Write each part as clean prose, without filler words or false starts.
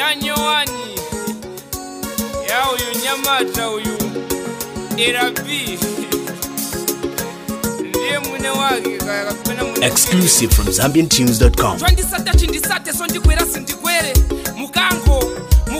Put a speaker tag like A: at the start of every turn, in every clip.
A: Nyowani ya uyu Nyamata uyu Erabi ndiye mwene wake kapena mwene.
B: Exclusive from ZambianTunes.com.
A: Twandisata chindisate so ndikwera sindikwere mukango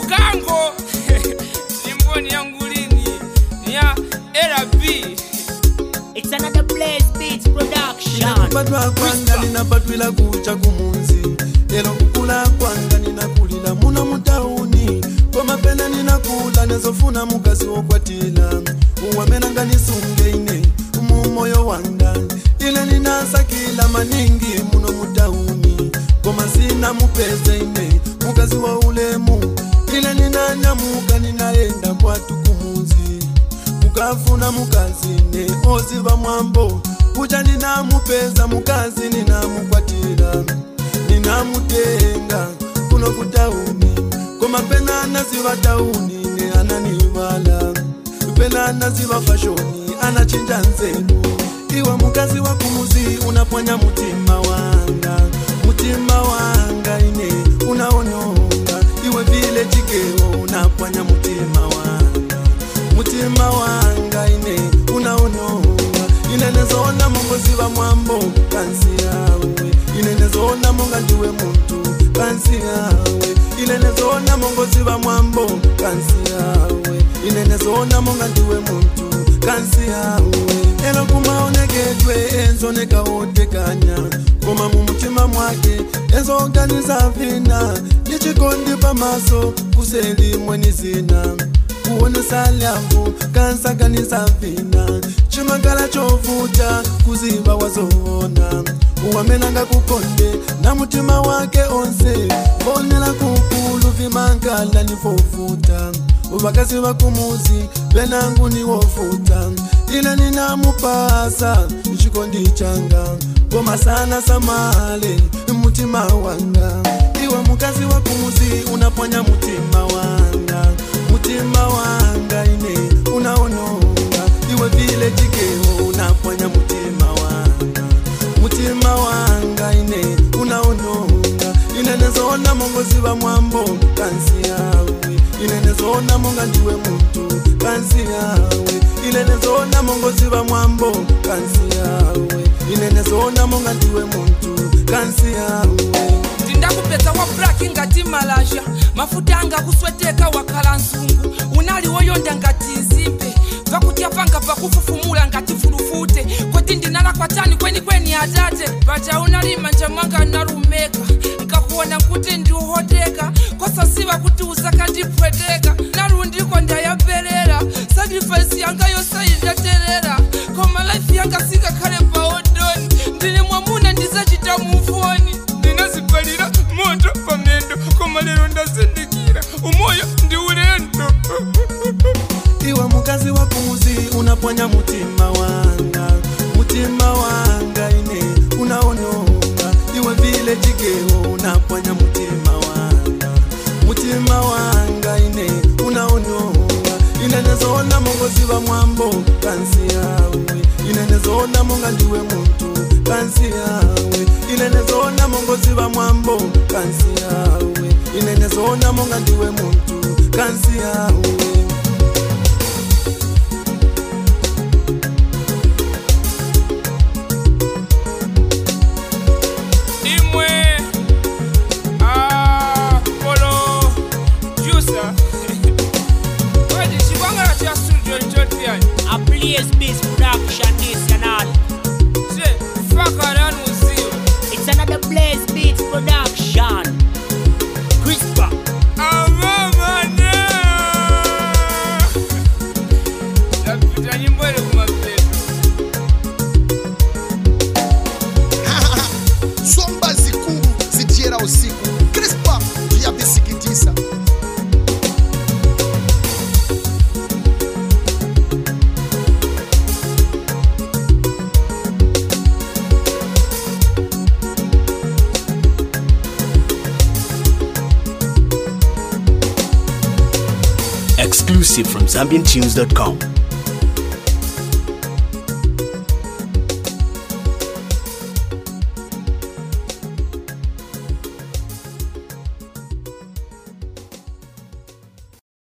A: nimboni yangu lini ya Erabi.
C: It's another Blaze Beats production.
D: Badwa kwanga ninapatwila kucha kumunzi. Elo kukula kwanga ninakulila muna mutauni. Koma pena ninakula nezofuna mukazi wokwatila. Uwamenanga nisunge ine umumoyo wanga. Ile ninasakila maningi muno mutauni. Koma sina mupeze ine mukazi wa ulemu. Ile ninanyamuka ninaenda kwa tukumunzi. Mukafuna mukazi ne oziva mwambo. Kucha ninamupeza mukazi ninamukwatila. Ninamutenga kuno kutauni. Koma pena naziva tauni ne ananivala. Pena naziva fashoni anachinja nzelu. Iwe mukazi wa kumuzi unapwanya mutima wanga. Mutima wanga ine unaonyonga. Iwe vile chikeo unapwanya mutima wanga. Mutima wanga ine unaonyonga. Inenezona mongozi wa mwambo kansi yawe. Inenezona monga ndiwe muntu kansi yawe. Inenezona mongozi wa mwambo kansi yawe. Inenezona monga ndiwe muntu kansi yawe. Elo kumaoneketwe enzo nekaotekanya. Koma mumutima mwake enzo organiza vina. Nichikondi pamaso kuseli mweni zina. Kuone salyavu kansa kanisa vina. Chimangala chovuta kuziva wazoona. Uwamenanga kukonde na mutima wake onse. Bonela kukulu vimangala nifofuta. Ubakazi wakumuzi benangu ni wofuta. Ile ninamupasa chikondi changa. Goma sana samale mutima wanga. Iwe mukazi wakumuzi unaponya mutima wanga. Mutima wanga ine unaononga. Iwe vile chikeo unaponya mutima wanga. Mutima wanga ine unaononga. Inenezona mongozi wa mwambo kansi yawe. Inenezona monga ndiwe muntu kansi yawe. Inenezona mongozi wa mwambo kansi yawe. Inenezona monga ndiwe muntu kansi yawe.
A: Ndakupeza wa braki ngati malasha. Mafuta anga kusweteka wakala nsungu. Unali woyonda ngati nzimbe. Vakutia panga pakufufumula ngati furufute. Kweti ndinala kwa tani kweni atate. Baja unalima njamanga narumeka. Nkakuona kuti ndiuhoteka. Kosa siva kuti uzaka ndipweteka. Narundiko ndayabelela. Sacrifice yanga yosa indaterera. Koma life yanga sika kale pa odoni. Ndine mwamuna ndizachita mufoni. Ndinazipalira moto pamendo. Koma lero ndazindikira umoyo ndi ulendo.
D: Iwe mukazi wa kumuzi unaponya mutima wanga. Mutima wanga ine unaonyonga. Iwe vile chikeo unaponya mutima wanga. Mutima wanga ine unaonyonga. Inenezona mongozi wa mwambo kansi yawe. Inenezona monga ndiwe muntu kansi yawe. Inenezona mongozi wa mwambo kansi yawe. Inenezona monga ndiwe muntu kansi yawe.
C: A Blaze Beats production national. It's another Blaze Beats production. Crispa.
E: Somba zikuru zitiera usiku. Crispa ya bisikitisa.
B: Exclusive from ZambianTunes.com.